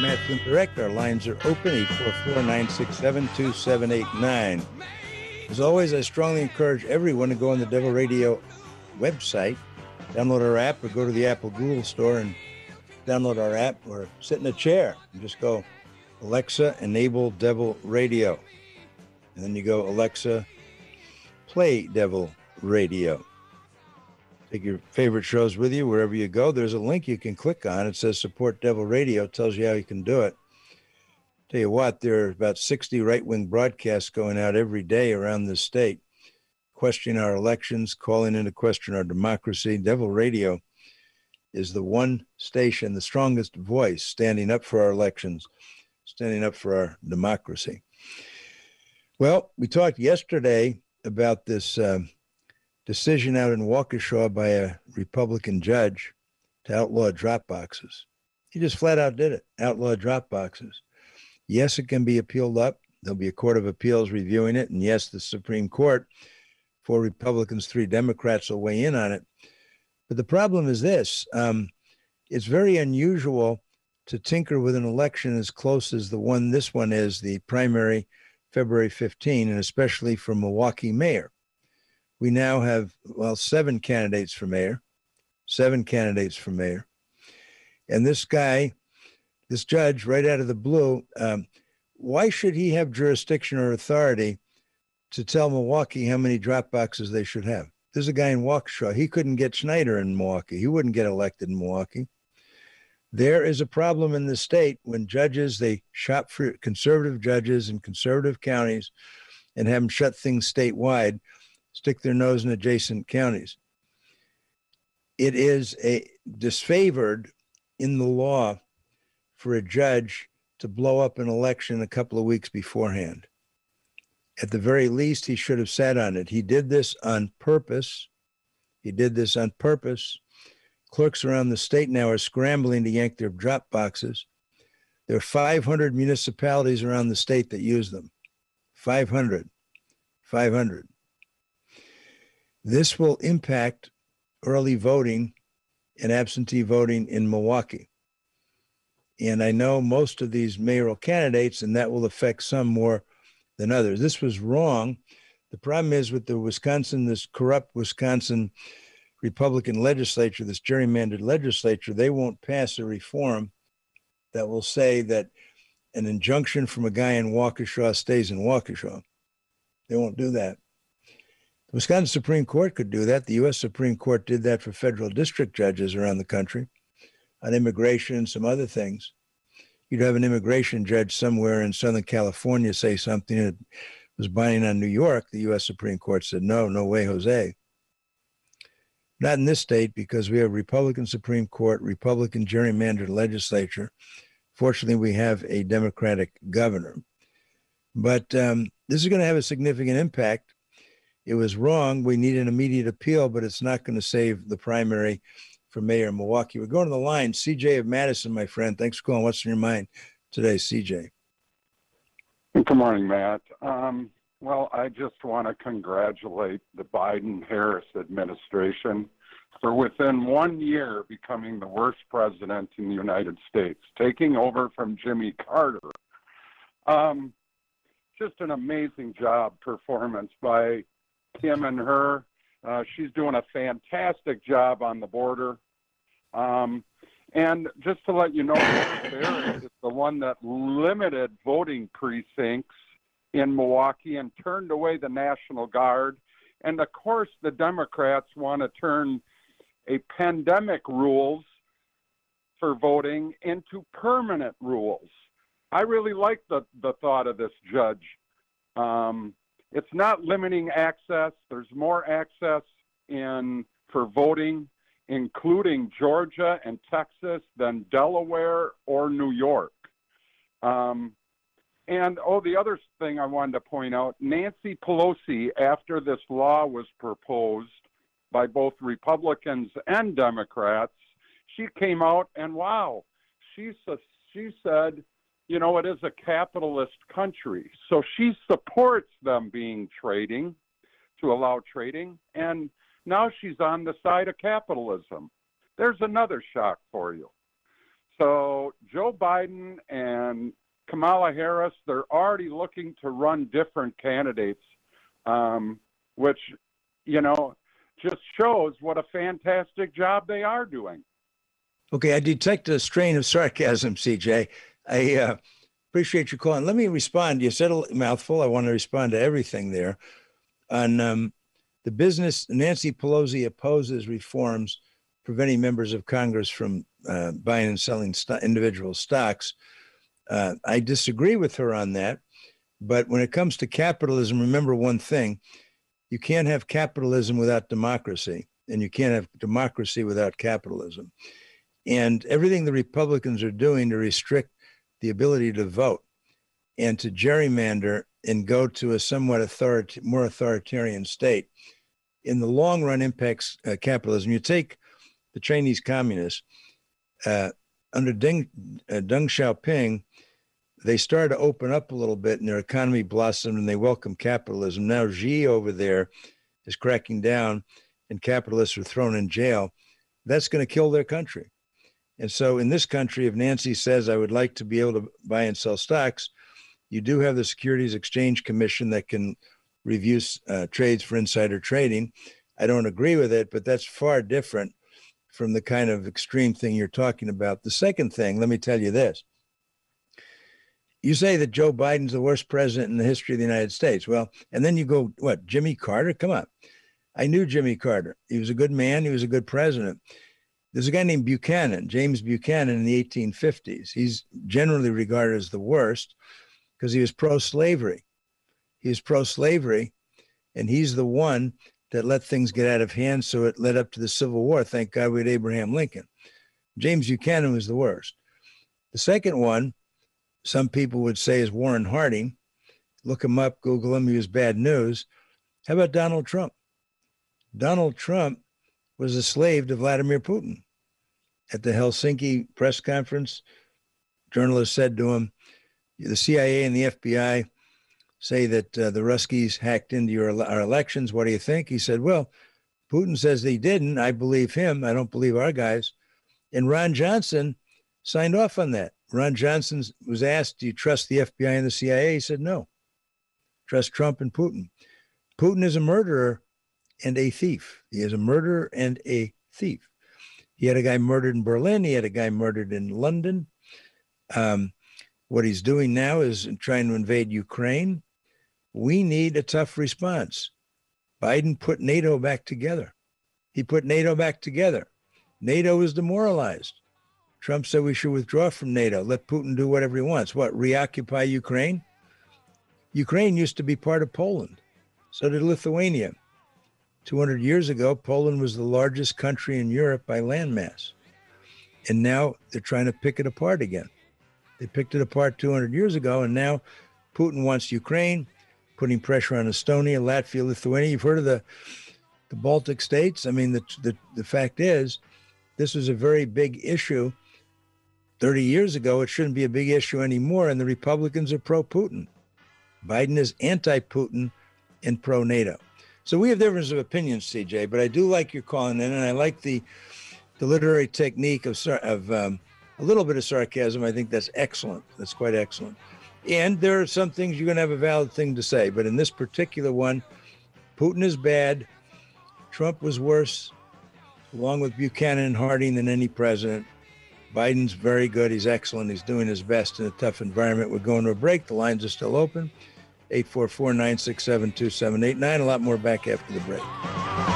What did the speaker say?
Matt Flynn Direct. Our lines are open, 844-967-2789. As always, I strongly encourage everyone to go on the Devil Radio website, download our app, or go to the Apple Google Store and download our app, or sit in a chair and just go, Alexa, enable Devil Radio. And then you go, Alexa, play Devil Radio. Take your favorite shows with you wherever you go. There's a link you can click on. It says Support Devil Radio. It tells you how you can do it. Tell you what, there are about 60 right-wing broadcasts going out every day around this state, questioning our elections, calling into question our democracy. Devil Radio is the one station, the strongest voice, standing up for our elections, standing up for our democracy. Well, we talked yesterday about this decision out in Waukesha by a Republican judge to outlaw drop boxes. He just flat out did it, outlaw drop boxes. Yes, it can be appealed up. There'll be a court of appeals reviewing it. And yes, the Supreme Court, 4 Republicans, 3 Democrats will weigh in on it. But the problem is this. It's very unusual to tinker with an election as close as this one is, the primary February 15, and especially for Milwaukee mayor. We now have, 7 candidates for mayor. And this guy, this judge, right out of the blue, why should he have jurisdiction or authority to tell Milwaukee how many drop boxes they should have? There's a guy in Waukesha. He couldn't get Schneider in Milwaukee. He wouldn't get elected in Milwaukee. There is a problem in the state when judges, they shop for conservative judges in conservative counties and have them shut things statewide, stick their nose in adjacent counties. It is disfavored in the law for a judge to blow up an election a couple of weeks beforehand. At the very least, he should have sat on it. He did this on purpose. Clerks around the state now are scrambling to yank their drop boxes. There are 500 municipalities around the state that use them. 500. This will impact early voting and absentee voting in Milwaukee. And I know most of these mayoral candidates, and that will affect some more than others. This was wrong. The problem is with this corrupt Wisconsin Republican legislature, this gerrymandered legislature, they won't pass a reform that will say that an injunction from a guy in Waukesha stays in Waukesha. They won't do that. The Wisconsin Supreme Court could do that. The U.S. Supreme Court did that for federal district judges around the country on immigration and some other things. You'd have an immigration judge somewhere in Southern California say something that was binding on New York. The U.S. Supreme Court said, no way, Jose. Not in this state, because we have Republican Supreme Court, Republican gerrymandered legislature. Fortunately, we have a Democratic governor. But this is going to have a significant impact. It was wrong. We need an immediate appeal, but it's not going to save the primary for mayor of Milwaukee. We're going to the line. CJ of Madison, my friend. Thanks for calling. What's in your mind today, CJ? Good morning, Matt. Well, I just want to congratulate the Biden-Harris administration for within 1 year becoming the worst president in the United States, taking over from Jimmy Carter. Just an amazing job performance by him and her. She's doing a fantastic job on the border. And just to let you know, Barrett is the one that limited voting precincts in Milwaukee and turned away the National Guard. And of course, the Democrats want to turn a pandemic rules for voting into permanent rules. I really like the thought of this judge. It's not limiting access. There's more access for voting, including Georgia and Texas, than Delaware or New York. The other thing I wanted to point out, Nancy Pelosi, after this law was proposed by both Republicans and Democrats, she came out and she said, you know, it is a capitalist country. So she supports them to allow trading, and now she's on the side of capitalism. There's another shock for you. So Joe Biden and Kamala Harris, they're already looking to run different candidates, which, just shows what a fantastic job they are doing. Okay, I detect a strain of sarcasm, CJ. I appreciate your calling. Let me respond. You said a mouthful. I want to respond to everything there. On the business, Nancy Pelosi opposes reforms preventing members of Congress from buying and selling individual stocks. I disagree with her on that. But when it comes to capitalism, remember one thing. You can't have capitalism without democracy, and you can't have democracy without capitalism. And everything the Republicans are doing to restrict the ability to vote and to gerrymander and go to a somewhat more authoritarian state, in the long run impacts capitalism. You take the Chinese communists, under Deng Xiaoping, they started to open up a little bit and their economy blossomed and they welcomed capitalism. Now Xi over there is cracking down and capitalists are thrown in jail. That's going to kill their country. And so in this country, if Nancy says, I would like to be able to buy and sell stocks, you do have the Securities Exchange Commission that can review trades for insider trading. I don't agree with it, but that's far different from the kind of extreme thing you're talking about. The second thing, let me tell you this. You say that Joe Biden's the worst president in the history of the United States. Well, and then you go, what, Jimmy Carter? Come on. I knew Jimmy Carter. He was a good man. He was a good president. There's a guy named Buchanan, James Buchanan, in the 1850s. He's generally regarded as the worst because he was pro-slavery. He was pro-slavery, and he's the one that let things get out of hand, so it led up to the Civil War. Thank God we had Abraham Lincoln. James Buchanan was the worst. The second one, some people would say, is Warren Harding. Look him up, Google him. He was bad news. How about Donald Trump? Donald Trump was a slave to Vladimir Putin. At the Helsinki press conference, journalists said to him, the CIA and the FBI say that the Ruskies hacked into our elections. What do you think? He said, well, Putin says they didn't. I believe him. I don't believe our guys. And Ron Johnson signed off on that. Ron Johnson was asked, do you trust the FBI and the CIA? He said, no. Trust Trump and Putin. Putin is a murderer and a thief. He is a murderer and a thief. He had a guy murdered in Berlin. He had a guy murdered in London. What he's doing now is trying to invade Ukraine. We need a tough response. Biden put NATO back together. He put NATO back together. NATO is demoralized. Trump said we should withdraw from NATO, let Putin do whatever he wants. What, reoccupy Ukraine? Ukraine used to be part of Poland. So did Lithuania. 200 years ago, Poland was the largest country in Europe by landmass. And now they're trying to pick it apart again. They picked it apart 200 years ago, and now Putin wants Ukraine, putting pressure on Estonia, Latvia, Lithuania. You've heard of the Baltic states? I mean, the fact is, this was a very big issue 30 years ago. It shouldn't be a big issue anymore, and the Republicans are pro-Putin. Biden is anti-Putin and pro-NATO. So we have differences of opinions, CJ, but I do like your calling in, and I like the literary technique of a little bit of sarcasm. I think that's excellent. That's quite excellent. And there are some things you're going to have a valid thing to say, but in this particular one, Putin is bad. Trump was worse, along with Buchanan and Harding, than any president. Biden's very good. He's excellent. He's doing his best in a tough environment. We're going to a break. The lines are still open. 844-967-2789. A lot more back after the break.